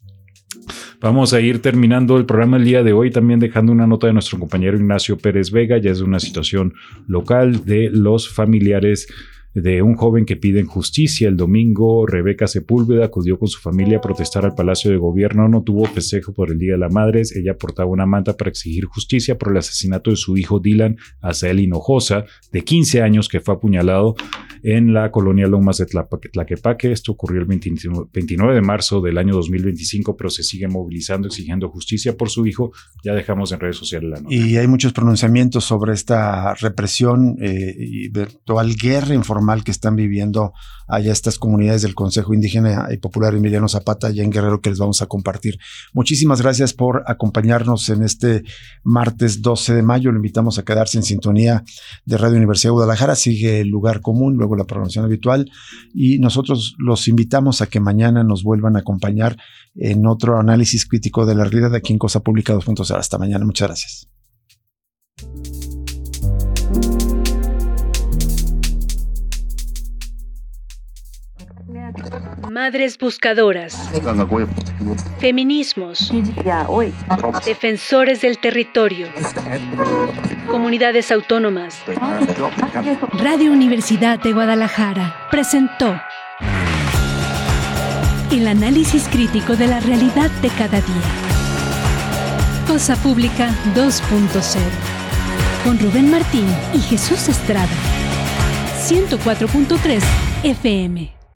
Vamos a ir terminando el programa el día de hoy, también dejando una nota de nuestro compañero Ignacio Pérez Vega. Ya es una situación local de los familiares de un joven que piden justicia. El domingo, Rebeca Sepúlveda acudió con su familia a protestar al Palacio de Gobierno. No tuvo festejo por el Día de la Madre. Ella portaba una manta para exigir justicia por el asesinato de su hijo Dylan Azael Hinojosa, de quince años, que fue apuñalado en la colonia Lomas de Tlaquepaque. Esto ocurrió el veintinueve de marzo del año dos mil veinticinco, pero se sigue movilizando, exigiendo justicia por su hijo. Ya dejamos en redes sociales la nota. Y hay muchos pronunciamientos sobre esta represión eh, y virtual guerra informal que están viviendo allá estas comunidades del Consejo Indígena y Popular Emiliano Zapata, allá en Guerrero, que les vamos a compartir. Muchísimas gracias por acompañarnos en este martes doce de mayo. Lo invitamos a quedarse en sintonía de Radio Universidad de Guadalajara. Sigue el lugar común, luego la programación habitual, y nosotros los invitamos a que mañana nos vuelvan a acompañar en otro análisis crítico de la realidad aquí en Cosa Pública dos punto cero. Hasta mañana. Muchas gracias. Madres buscadoras. Feminismos. Defensores del territorio. Comunidades autónomas. Radio Universidad de Guadalajara presentó el análisis crítico de la realidad de cada día. Cosa Pública dos punto cero. Con Rubén Martín y Jesús Estrada. ciento cuatro punto tres F M.